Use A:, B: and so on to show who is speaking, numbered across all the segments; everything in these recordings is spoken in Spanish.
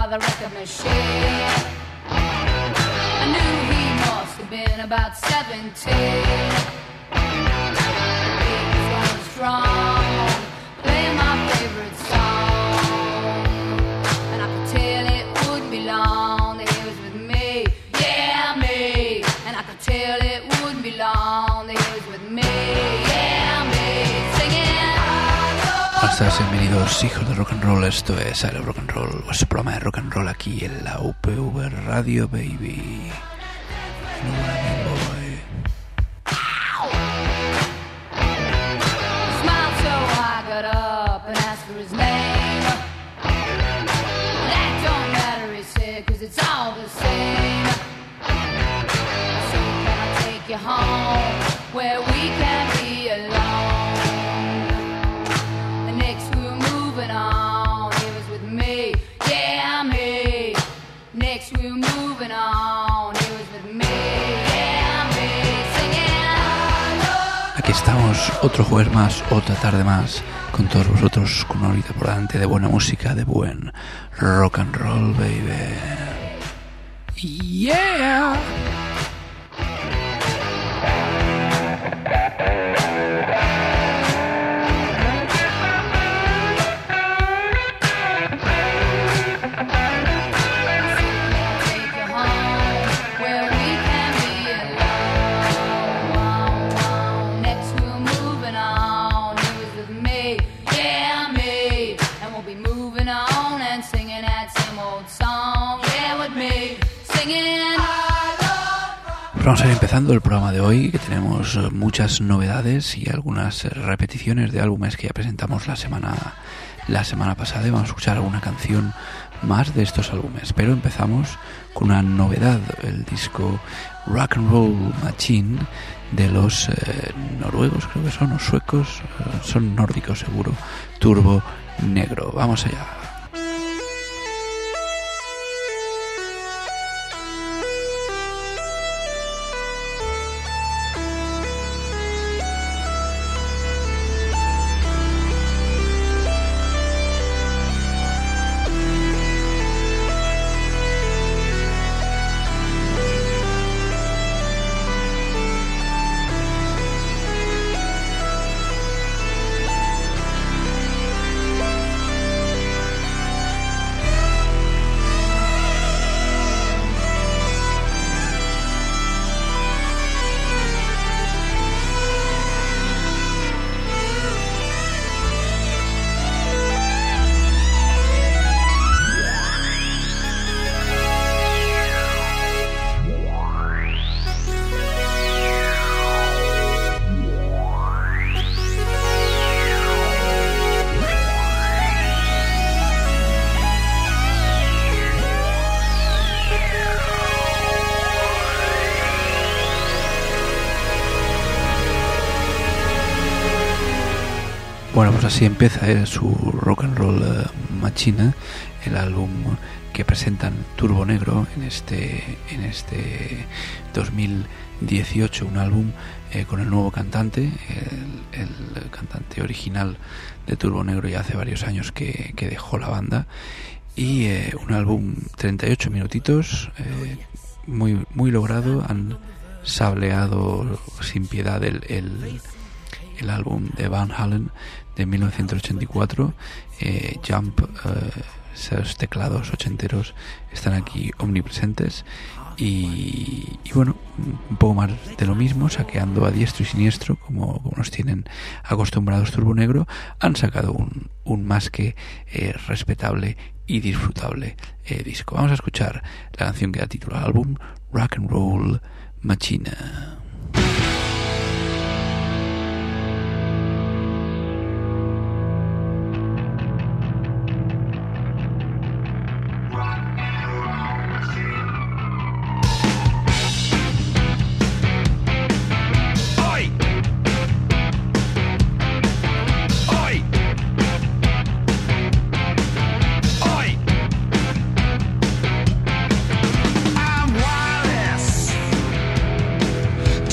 A: the record machine. I knew he must have been about 17. He was going strong, playing my favorite song, and I could tell it wouldn't be long that he was with me, yeah, me. And I could tell it wouldn't be long that he was with me, yeah, me. Singing.
B: Buenas, bienvenidos hijos de rock and roll. Esto es I Love Rock and Roll, vuestro programa de rock and roll aquí en la UPV Radio, baby.
A: Smiled so I got up and asked for his name. That don't matter, he said, 'cause it's all the same. So can I take you home where we can be alone? The next we were moving on, he was with me, yeah, me. Next we were moving on, he was with me, yeah, me. Singing.
B: Aquí estamos, otro jueves más, otra tarde más, con todos vosotros, con una horita por delante de buena música, de buen rock and roll, baby. Yeah. Vamos a ir empezando el programa de hoy, que tenemos muchas novedades y algunas repeticiones de álbumes que ya presentamos la semana pasada, y vamos a escuchar alguna canción más de estos álbumes. Pero empezamos con una novedad, el disco Rock and Roll Machine de los noruegos, creo que son, o suecos, son nórdicos seguro, Turbo Negro. Vamos allá. Bueno, pues así empieza su Rock and Roll Machine, el álbum que presentan Turbo Negro en este 2018, un álbum con el nuevo cantante, el cantante original de Turbo Negro ya hace varios años que dejó la banda, y un álbum 38 minutitos, muy, muy logrado. Han sableado sin piedad el álbum de Van Halen de 1984, Jump. Esos teclados ochenteros están aquí omnipresentes, y bueno, un poco más de lo mismo, saqueando a diestro y siniestro como nos tienen acostumbrados Turbo Negro. Han sacado un más que respetable y disfrutable disco. Vamos a escuchar la canción que da título al álbum, Rock and Roll Machine.
C: I'm wireless.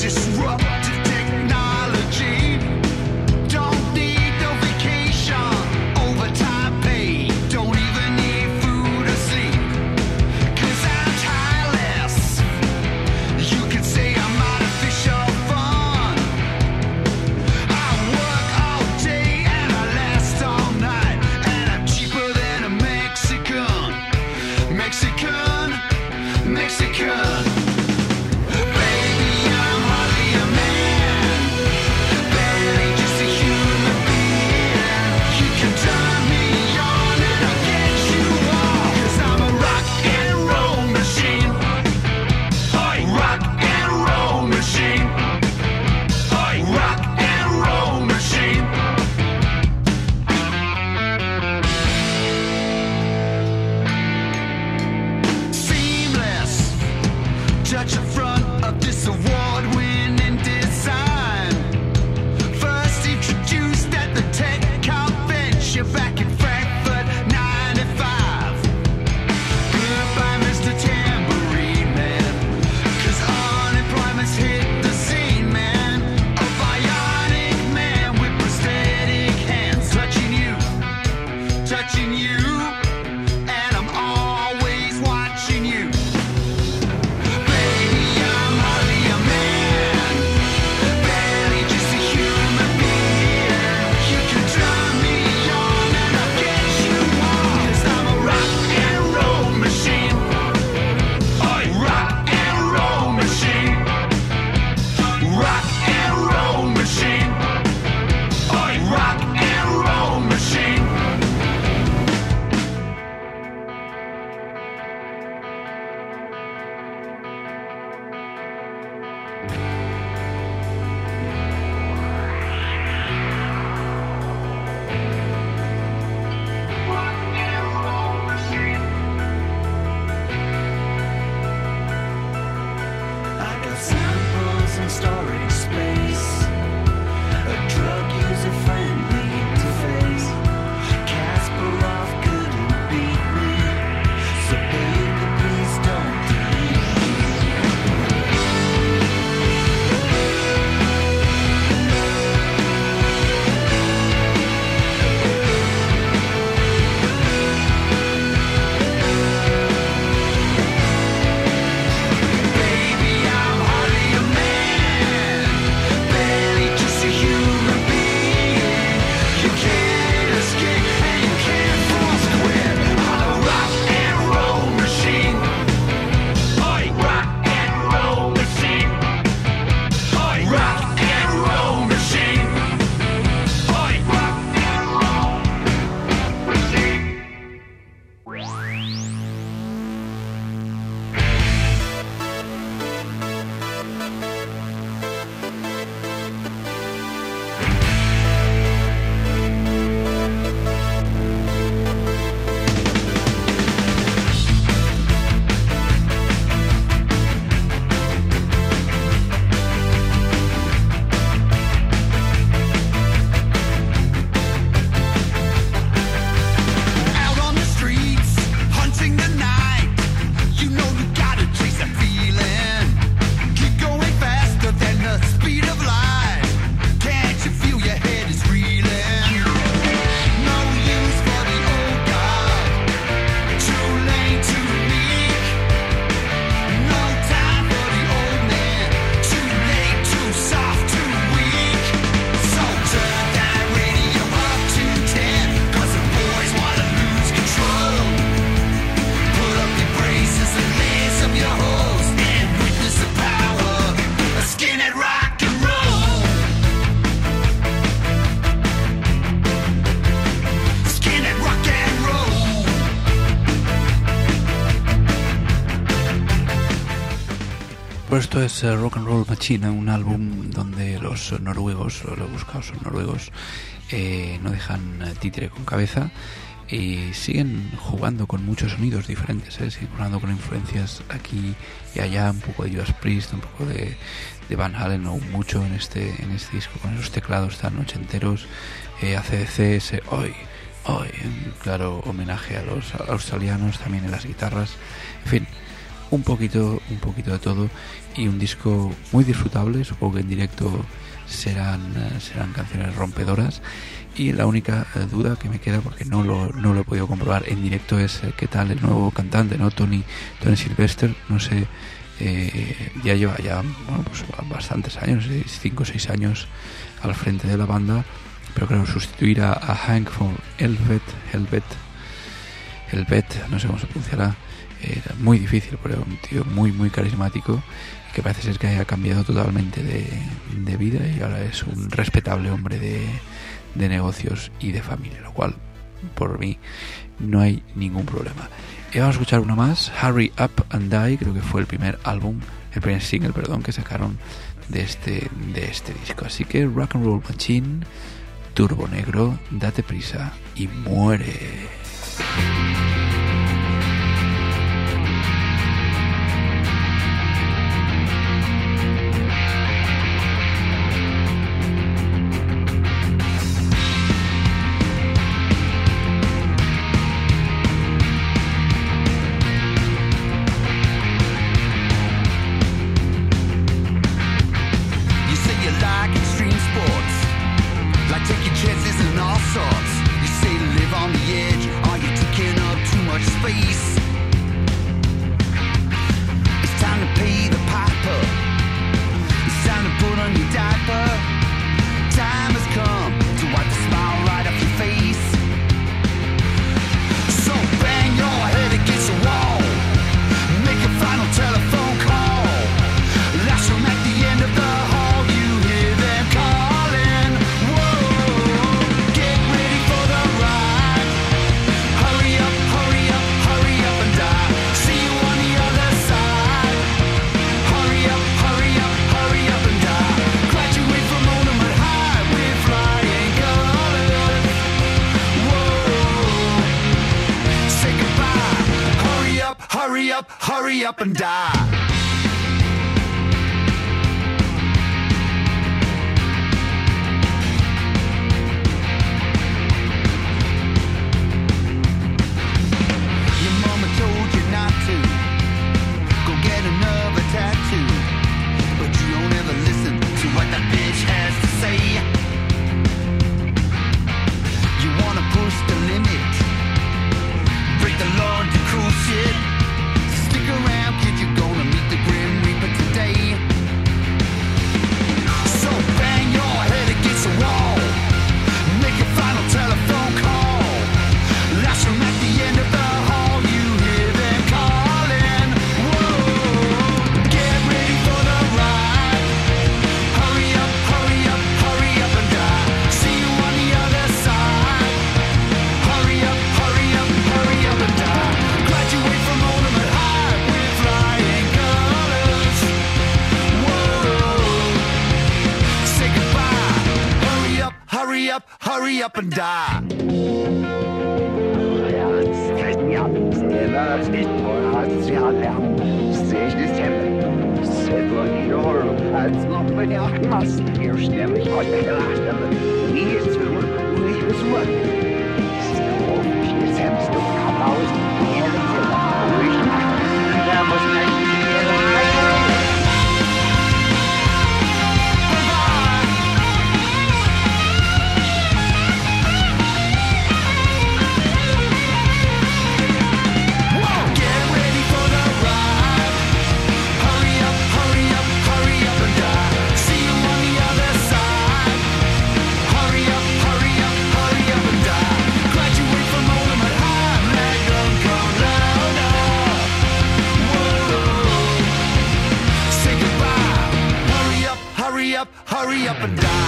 B: Pues esto es Rock and Roll Machine, un álbum donde los noruegos, los buscados son noruegos, no dejan títere con cabeza y siguen jugando con muchos sonidos diferentes, siguen jugando con influencias aquí y allá, un poco de Judas Priest, un poco de Van Halen, no mucho en este disco, con esos teclados tan ochenteros, AC/DC, hoy, claro, homenaje a los australianos también en las guitarras, en fin, un poquito de todo, y un disco muy disfrutable. Supongo que en directo serán canciones rompedoras, y la única duda que me queda, porque no lo he podido comprobar en directo, es qué tal el nuevo cantante, ¿no? Tony Sylvester, no sé, ya lleva pues bastantes años, 5 o 6 años al frente de la banda, pero claro, sustituir a Hank von Helvete, no sé cómo se pronunciará, era muy difícil, pero un tío muy muy carismático, que parece ser que haya cambiado totalmente de vida y ahora es un respetable hombre de negocios y de familia, lo cual por mí no hay ningún problema. Y vamos a escuchar una más, Hurry Up and Die, creo que fue el primer single, que sacaron de este disco. Así que Rock and Roll Machine, Turbo Negro, date prisa y muere.
C: Chances and all sorts. You say live on the edge, are you hurry up and die. Hurry up and die. Hurry up and die.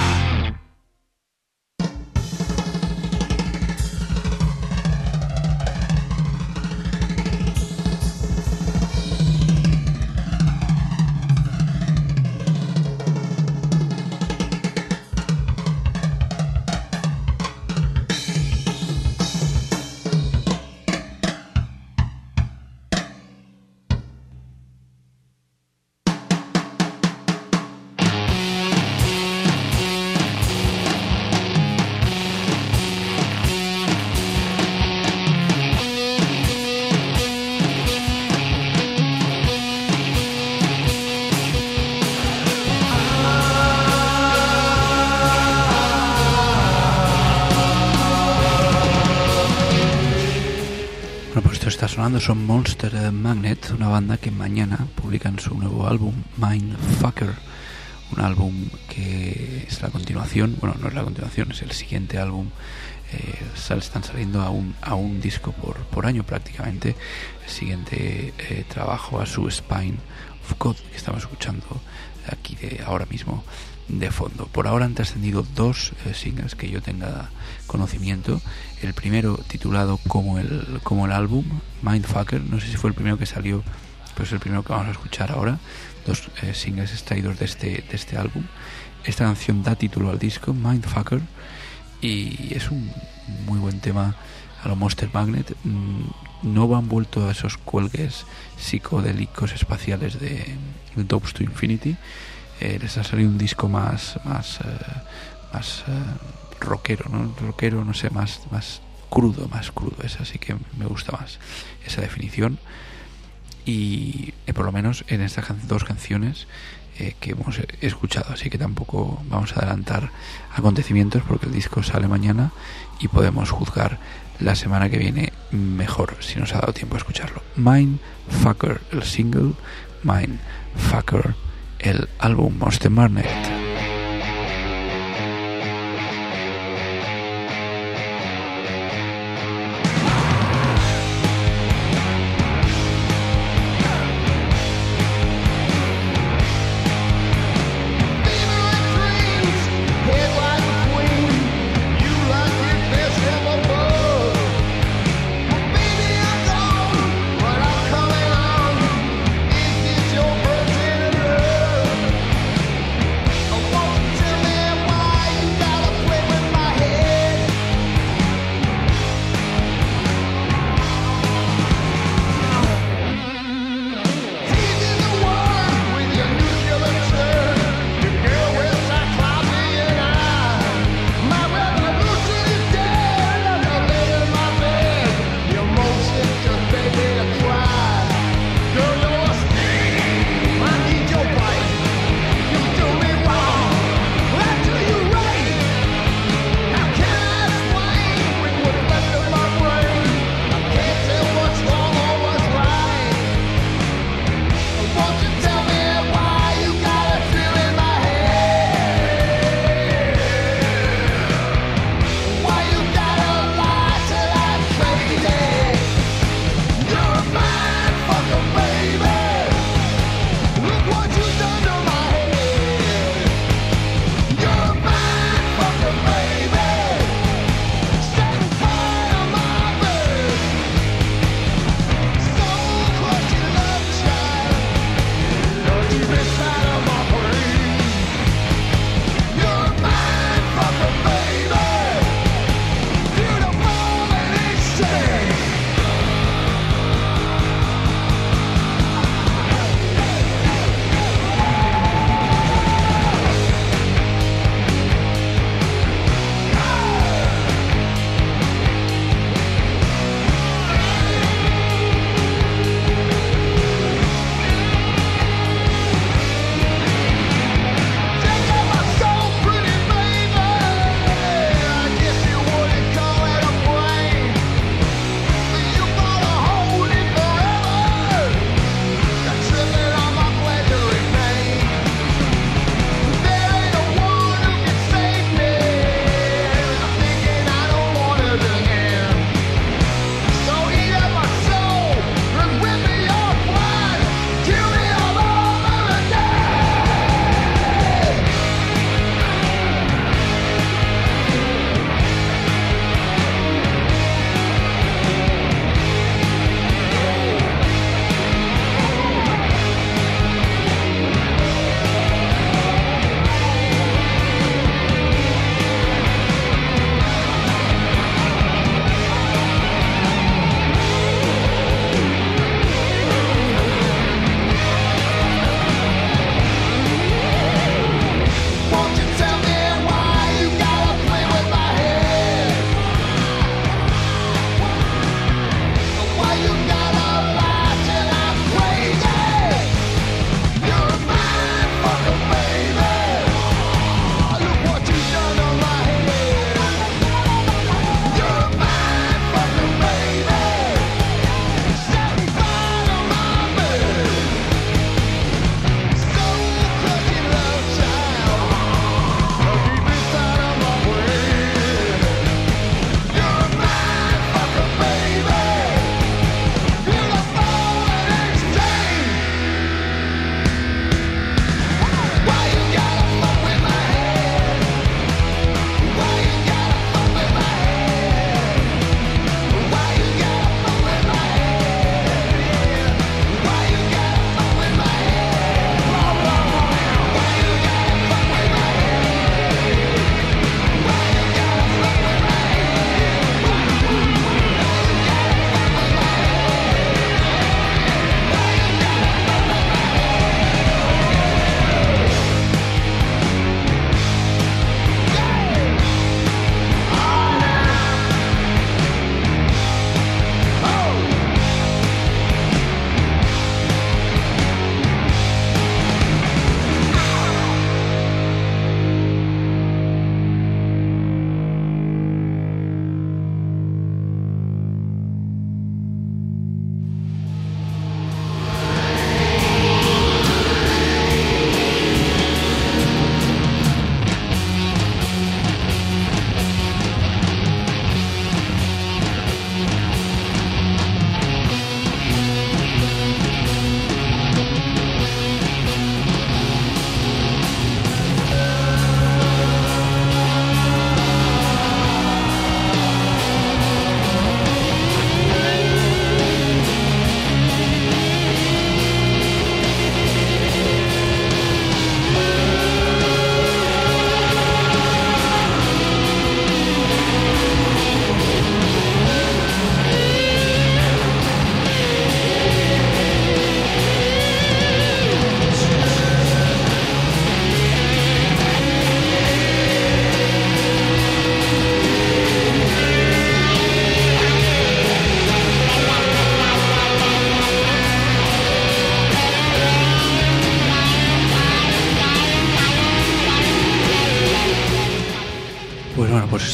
B: Está sonando son Monster Magnet, una banda que mañana publican su nuevo álbum Mindfucker, un álbum que es la continuación, bueno, no es la continuación, es el siguiente álbum. Están saliendo a un disco por año prácticamente. El siguiente trabajo, a su Spine of God, que estamos escuchando aquí ahora mismo de fondo. Por ahora han trascendido dos singles que yo tenga conocimiento. El primero titulado como el álbum, Mindfucker, no sé si fue el primero que salió, pero es el primero que vamos a escuchar ahora. Dos singles extraídos de este álbum. Esta canción da título al disco, Mindfucker, y es un muy buen tema a lo Monster Magnet. No han vuelto a esos cuelgues psicodélicos espaciales de Dopes to Infinity. Les ha salido un disco más rockero, ¿no? Rockero, no sé, más crudo es, así que me gusta más esa definición. Y por lo menos en estas dos canciones que hemos escuchado, así que tampoco vamos a adelantar acontecimientos porque el disco sale mañana y podemos juzgar la semana que viene mejor si nos ha dado tiempo a escucharlo. Mindfucker, el single, Mindfucker, el álbum Monster Magnet.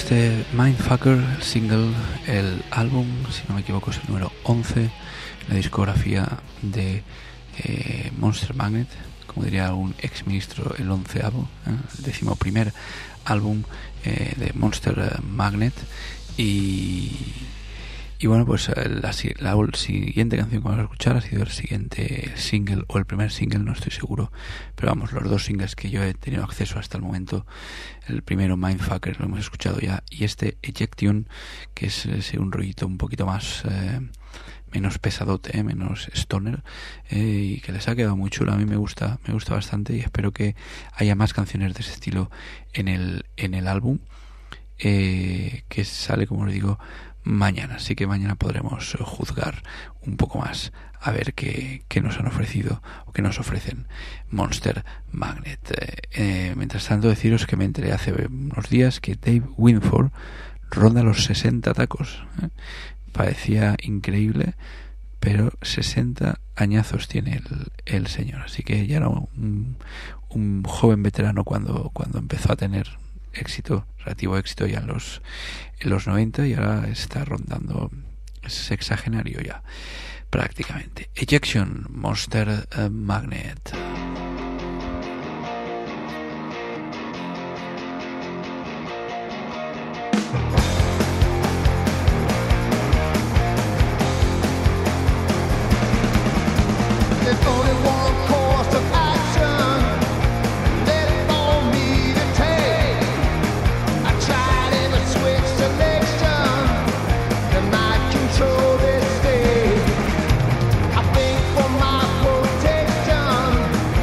B: este Mindfucker, el single, el álbum, si no me equivoco, es el número 11 en la discografía de Monster Magnet, como diría un ex ministro, el 11avo, el 11º álbum de Monster Magnet. Y bueno, pues la siguiente canción que vamos a escuchar ha sido el siguiente single, o el primer single, no estoy seguro, pero vamos, los dos singles que yo he tenido acceso hasta el momento. El primero, Mindfucker, lo hemos escuchado ya, y este Ejection, que es un rollito un poquito más menos pesadote, menos stoner, y que les ha quedado muy chulo. A mí me gusta bastante, y espero que haya más canciones de ese estilo en el álbum, que sale, como les digo, mañana. Así que mañana podremos juzgar un poco más, a ver qué nos han ofrecido o qué nos ofrecen Monster Magnet. Mientras tanto, deciros que me enteré hace unos días que Dave Winford ronda los 60 tacos. Parecía increíble, pero 60 añazos tiene el señor. Así que ya era un joven veterano cuando empezó a tener relativo éxito ya en los 90, y ahora está rondando, es sexagenario ya prácticamente. Ejection, Monster Magnet.
D: Control this state. I think for my protection.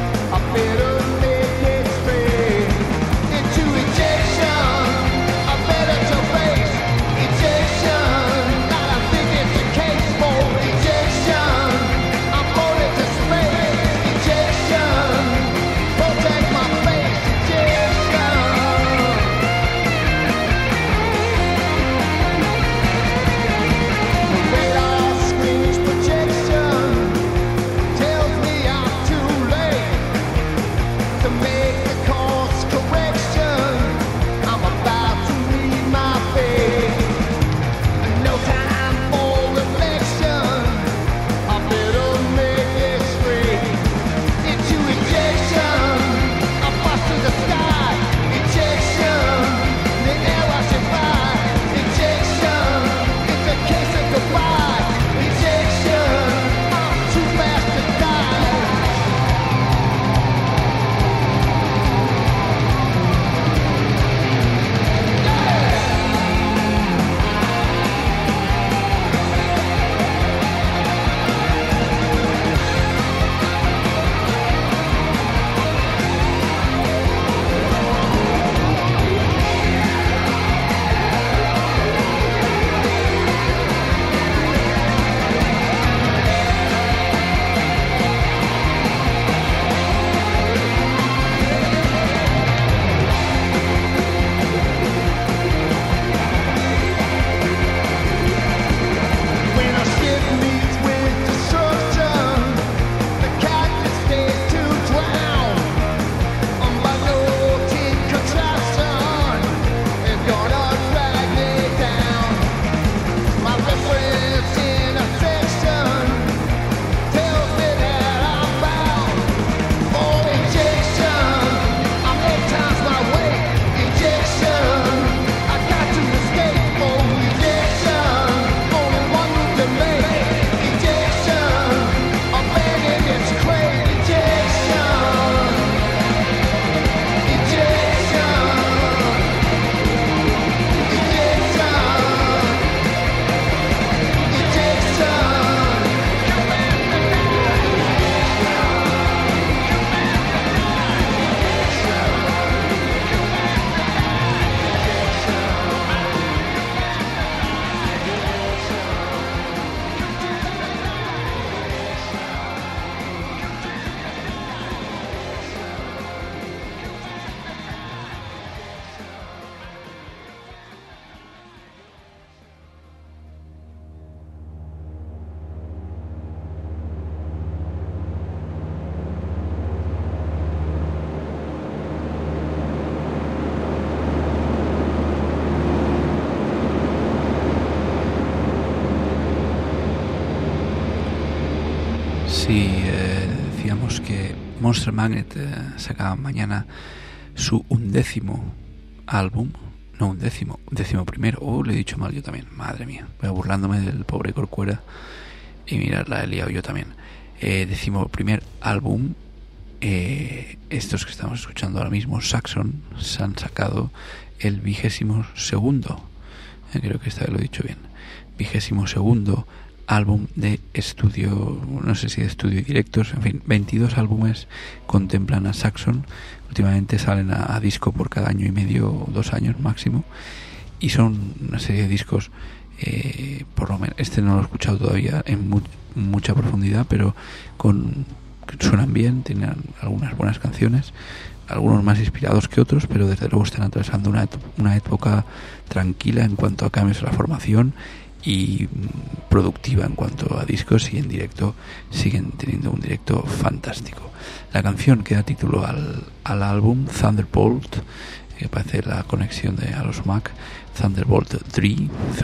B: Sí, decíamos que Monster Magnet saca mañana su 11º álbum. No, 11º. Oh, lo he dicho mal yo también. Madre mía, voy burlándome del pobre Corcuera. Y mirad, la he liado yo también. 11º álbum. Estos que estamos escuchando ahora mismo, Saxon, se han sacado el 22º. Creo que esta vez lo he dicho bien. 22º álbum de estudio, no sé si de estudio y directos, en fin, 22 álbumes contemplan a Saxon. Últimamente salen a disco por cada año y medio, 2 años máximo, y son una serie de discos, por lo menos este no lo he escuchado todavía en mucha profundidad, pero suenan bien, tienen algunas buenas canciones, algunos más inspirados que otros, pero desde luego están atravesando una época tranquila en cuanto a cambios en la formación y productiva en cuanto a discos, y en directo siguen teniendo un directo fantástico. La canción que da título al álbum, Thunderbolt, que parece la conexión a los Mac, Thunderbolt 3,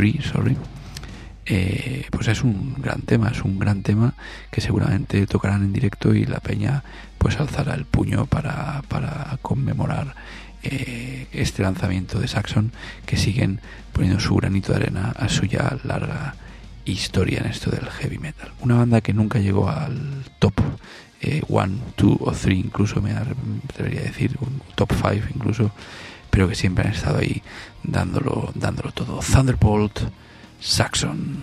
B: pues es un gran tema que seguramente tocarán en directo, y la peña pues alzará el puño para conmemorar este lanzamiento de Saxon, que siguen poniendo su granito de arena a su ya larga historia en esto del heavy metal. Una banda que nunca llegó al top 1, 2 o 3, incluso me debería decir un top 5 incluso, pero que siempre han estado ahí dándolo todo. Thunderbolt, Saxon.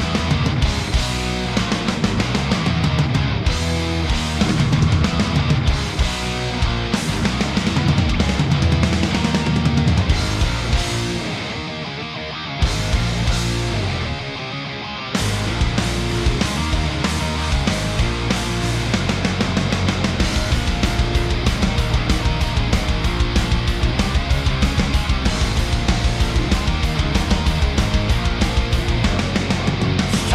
A: Strike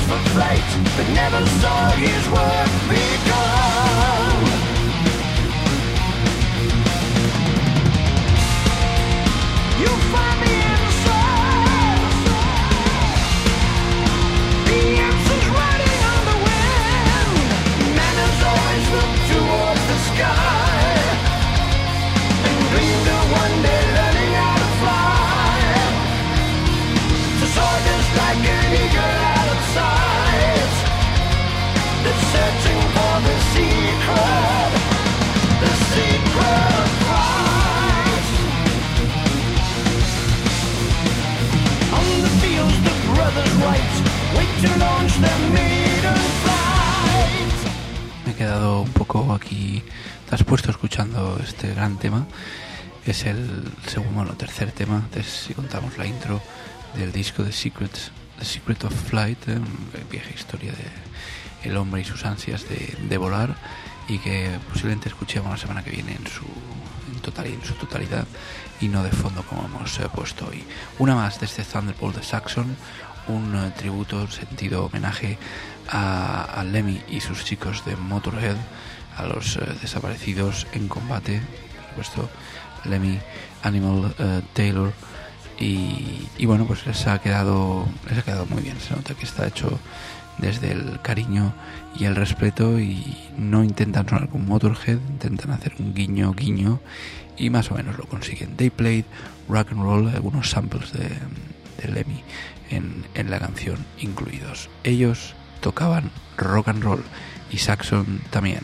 D: for flight, but never saw his work begun. You'll find me in the sun. The answer's riding on the wind. Man has always looked towards the sky and dreamed of one day learning how to fly. To soar just like an eagle out of sight, that's searching for the secret of flight. On the fields the brothers Wright wait to launch their maiden flight.
B: Me he quedado un poco aquí traspuesto escuchando este gran tema. Es el segundo o tercer tema, si contamos la intro del disco The Secret of Flight, vieja historia de el hombre y sus ansias de volar, y que posiblemente escuchemos la semana que viene en su totalidad y no de fondo como hemos puesto hoy. Una más de este Thunderbolt de Saxon, un tributo, sentido homenaje a Lemmy y sus chicos de Motorhead, a los desaparecidos en combate, por supuesto Lemmy, Animal, Taylor, y bueno, pues les ha quedado muy bien. Se nota que está hecho desde el cariño y el respeto, y no intentan sonar con Motorhead, intentan hacer un guiño y más o menos lo consiguen. They played rock and roll, algunos samples de Lemmy en la canción incluidos. Ellos tocaban rock and roll y Saxon también.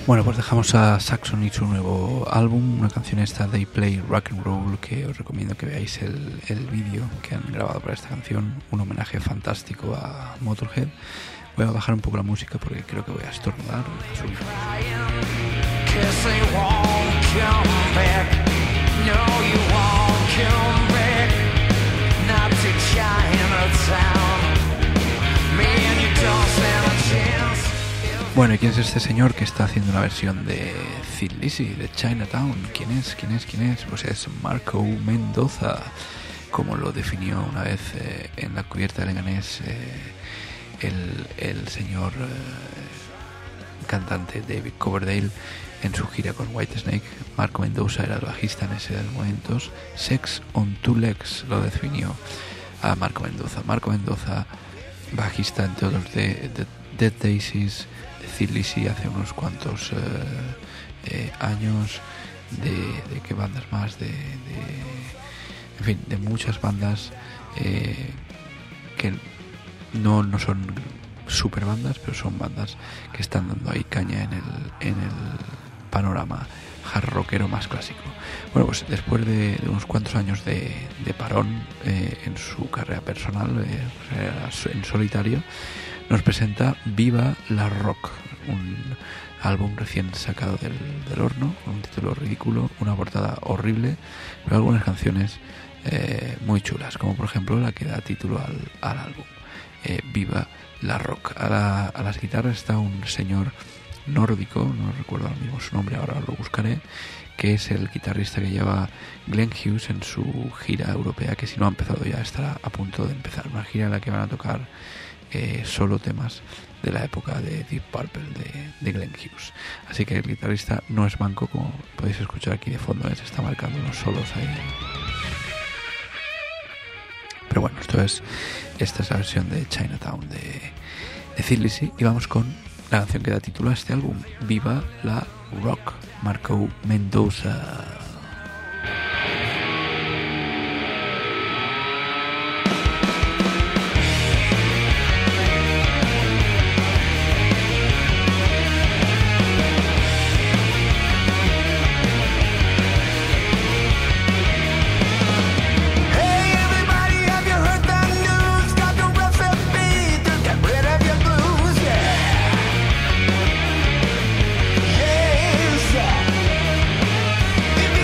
B: Bueno, pues dejamos a Saxon y su nuevo álbum, una canción esta, They Play Rock and Roll, que os recomiendo que veáis el vídeo que han grabado para esta canción, un homenaje fantástico a Motorhead. Voy a bajar un poco la música porque creo que voy a estornudar. Bueno, ¿y quién es este señor que está haciendo una versión de Thin Lizzy, de Chinatown? ¿Quién es? Pues es Marco Mendoza, como lo definió una vez en la cubierta de Leganés el señor cantante David Coverdale en su gira con Whitesnake. Marco Mendoza era el bajista en ese momento. Sex on Two Legs lo definió a Marco Mendoza. Marco Mendoza, bajista entre otros de Dead Daisies, de Thin Lizzy hace unos cuantos años, de qué bandas más, en fin, de muchas bandas que no son super bandas, pero son bandas que están dando ahí caña en el panorama hard rockero más clásico. Bueno, pues después de unos cuantos años de parón en su carrera personal, en solitario, nos presenta Viva la Rock, un álbum recién sacado del horno, con un título ridículo, una portada horrible, pero algunas canciones muy chulas, como por ejemplo la que da título al álbum, Viva la Rock. A las guitarras está un señor nórdico, no recuerdo ahora mismo su nombre, ahora lo buscaré, que es el guitarrista que lleva Glenn Hughes en su gira europea, que si no ha empezado ya estará a punto de empezar, una gira en la que van a tocar solo temas de la época de Deep Purple de Glenn Hughes. Así que el guitarrista no es manco, como podéis escuchar aquí de fondo, se está marcando unos solos ahí. Pero bueno, esta es la versión de Chinatown de Thin Lizzy, y vamos con la canción que da título a este álbum, Viva la Rock, Marco Mendoza.
D: If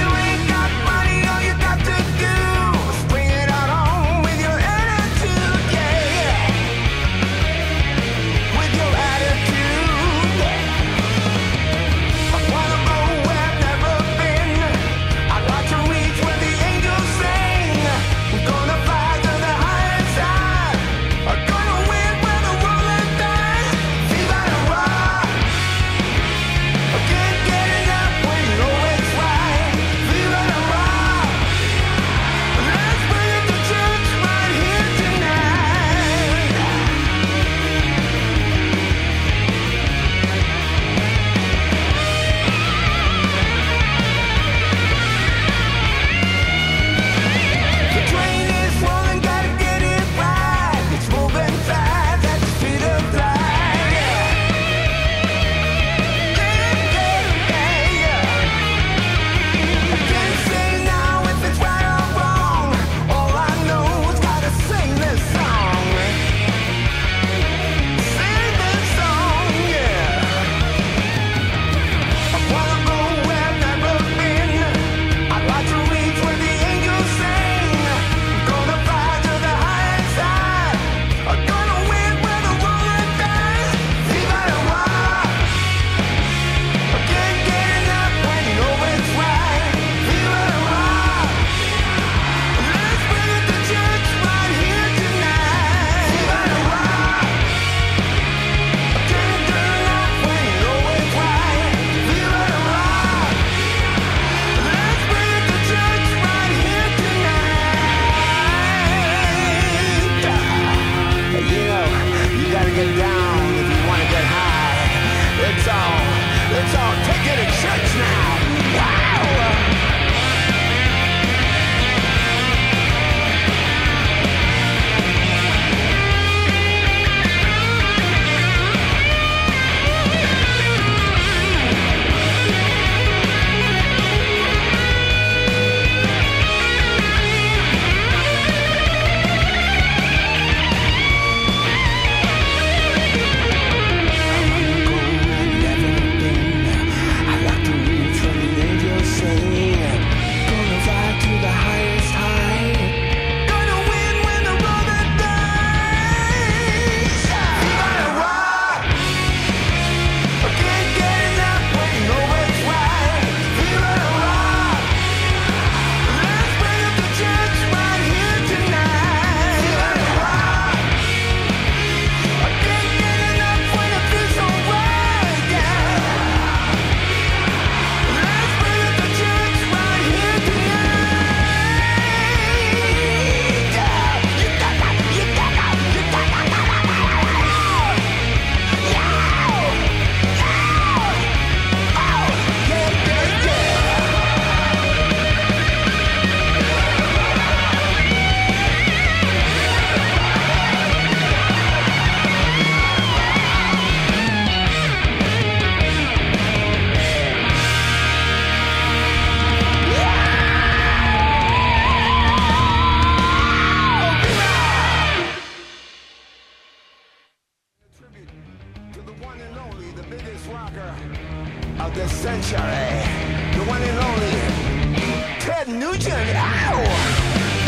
D: biggest rocker of this century, the one and only Ted Nugent. Ow!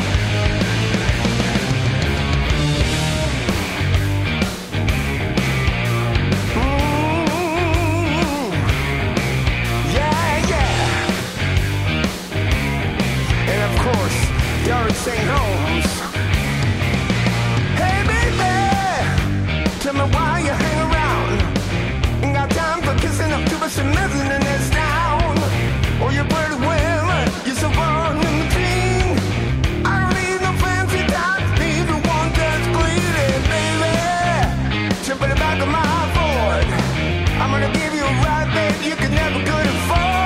D: George St. Holmes. Hey baby, tell me why you hang around. Ain't got time for kissing up to but some messing in this town. Oh, you pretty well, you're so far in between. I don't need no fancy type, need the one that's bleeding, baby. Jump in the back of my Ford. I'm gonna give you a ride, baby, you can never could afford.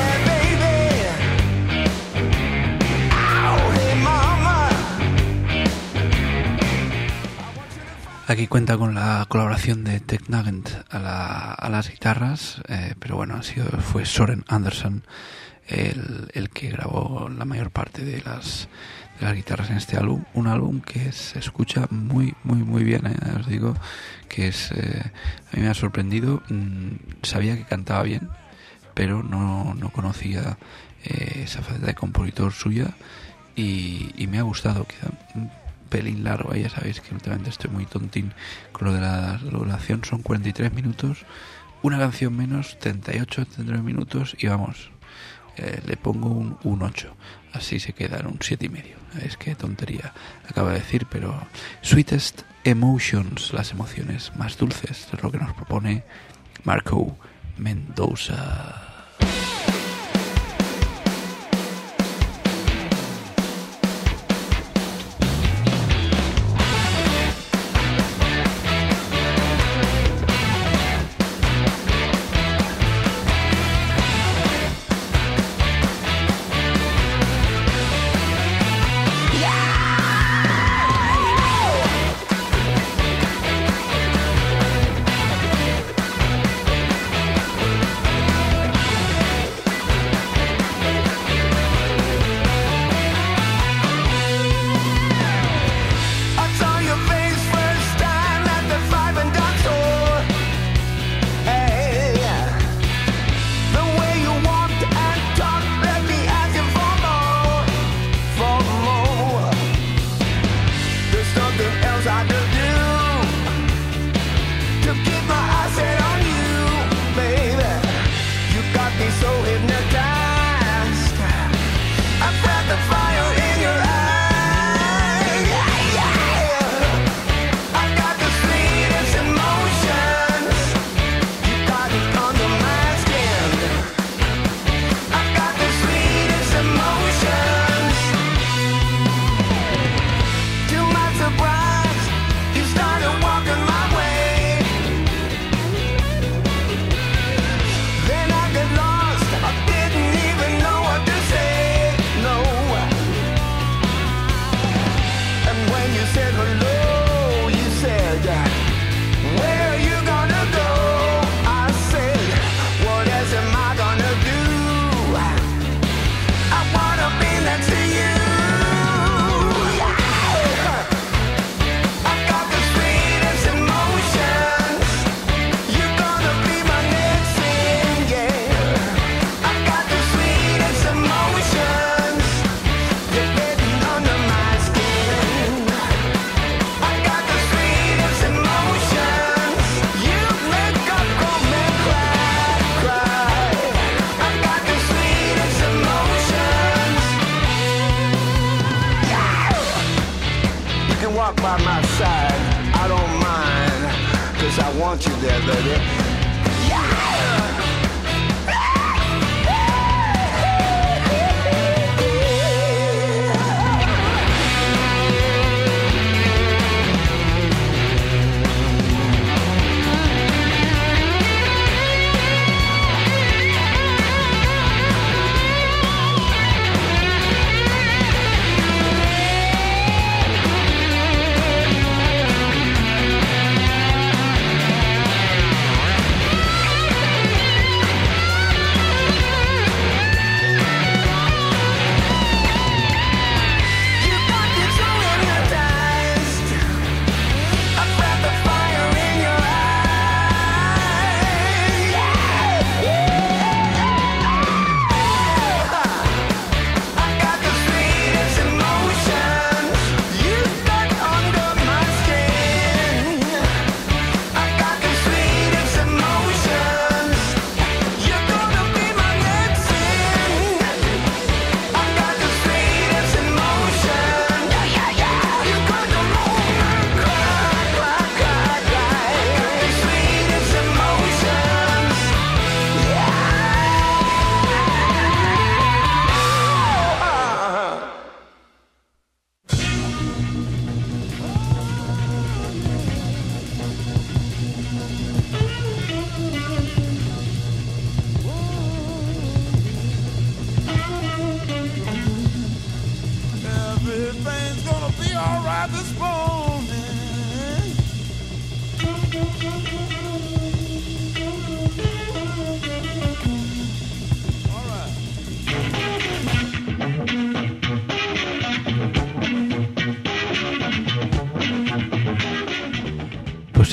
B: Aquí cuenta con la colaboración de Ted Nugent a las guitarras, pero bueno, fue Soren Anderson el que grabó la mayor parte de las guitarras en este álbum. Un álbum que se escucha muy bien, os digo que a mí me ha sorprendido. Sabía que cantaba bien, pero no conocía esa faceta de compositor suya y me ha gustado. Quizá pelín largo, ya sabéis que últimamente estoy muy tontín con lo de la duración. Son 43 minutos, una canción menos, 39 minutos y vamos, le pongo un 8, así se queda en un 7,5. Es que tontería acabo de decir, pero Sweetest Emotions, las emociones más dulces, es lo que nos propone Marco Mendoza.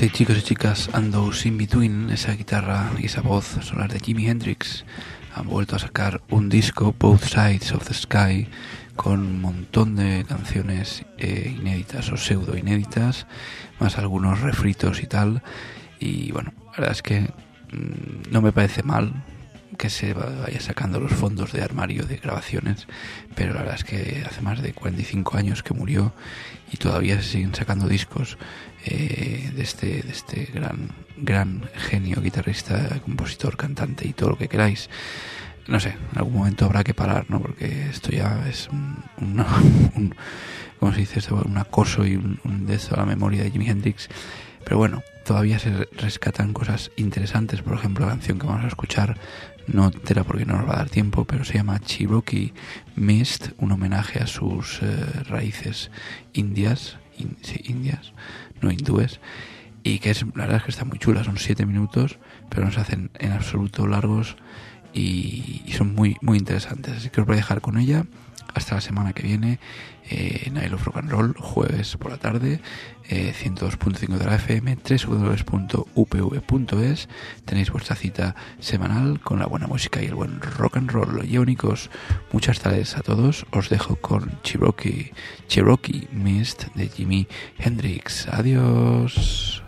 B: Hey chicos y chicas, and those in between, esa guitarra y esa voz son las de Jimi Hendrix. Han vuelto a sacar un disco, Both Sides of the Sky, con un montón de canciones inéditas o pseudo inéditas, más algunos refritos y tal. Y bueno, la verdad es que no me parece mal que se vaya sacando los fondos de armario de grabaciones, pero la verdad es que hace más de 45 años que murió y todavía se siguen sacando discos de este gran genio, guitarrista, compositor, cantante y todo lo que queráis. No sé, en algún momento habrá que parar, ¿no? Porque esto ya es ¿cómo se dice esto? Un acoso y un de esto a la memoria de Jimi Hendrix. Pero bueno, todavía se rescatan cosas interesantes. Por ejemplo, la canción que vamos a escuchar, no entera porque no nos va a dar tiempo, pero se llama Cherokee Mist, un homenaje a sus raíces indias, no hindúes, y que es, la verdad es que está muy chula. Son 7 minutos, pero no se hacen en absoluto largos y son muy, muy interesantes. Así que os voy a dejar con ella hasta la semana que viene en I Love Rock and Roll, jueves por la tarde, 102.5 de la FM, www.upv.es. Tenéis vuestra cita semanal con la buena música y el buen rock and roll. Y únicos, muchas tardes a todos. Os dejo con Cherokee Mist de Jimi Hendrix. Adiós.